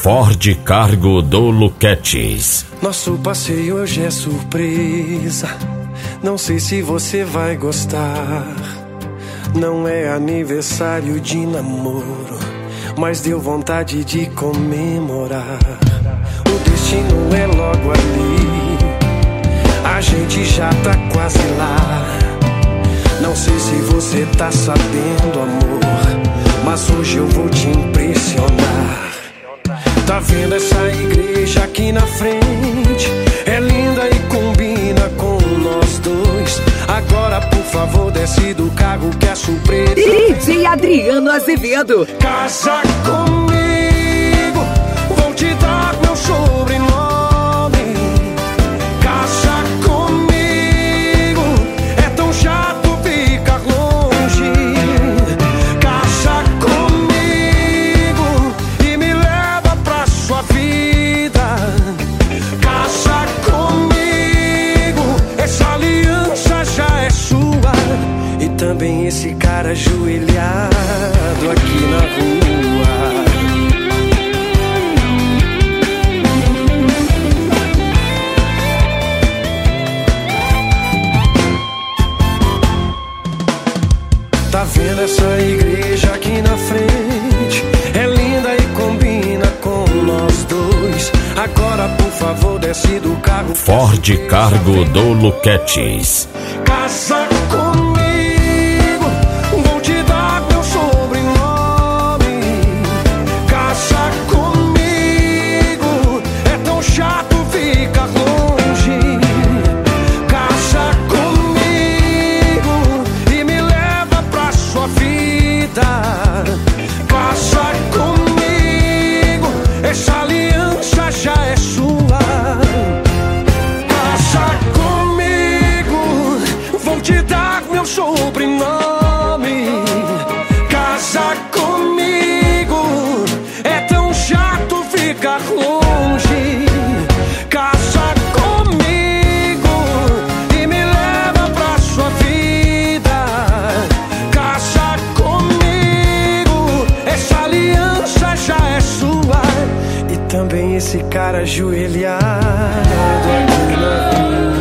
Ford Cargo do Luquetes. Nosso passeio hoje é surpresa. Não sei se você vai gostar. Não é aniversário de namoro, mas deu vontade de comemorar. O destino é logo ali, a gente já tá quase lá. Não sei se você tá sabendo, amor, mas hoje eu vou te impressionar. Tá vendo essa igreja aqui na frente? É linda e combina com nós dois. Agora, por favor, desce do carro que é surpresa. DJ Adriano Azevedo. Casa comigo, vou te dar meu sobrenome. Casa comigo, é tão chato ficar longe. Casa comigo e me leva pra sua vida. Casa comigo, essa aliança já é sua. E também esse cara ajoelhado aqui na rua. Tá vendo essa igreja aqui na frente? É linda e combina com nós dois. Agora, por favor, desce do carro. Ford Cargo do Luquetes. Casa comigo, vou te dar meu sobrenome. Casa comigo, é tão chato ficar longe. Casa comigo e me leva pra sua vida. Casa comigo, essa aliança já é sua. Casa comigo, vou te dar meu sobrenome. Casa comigo, é tão chato ficar longe. Casa comigo e me leva pra sua vida. Casa comigo, essa aliança já é sua. E também esse cara ajoelhado aqui na rua.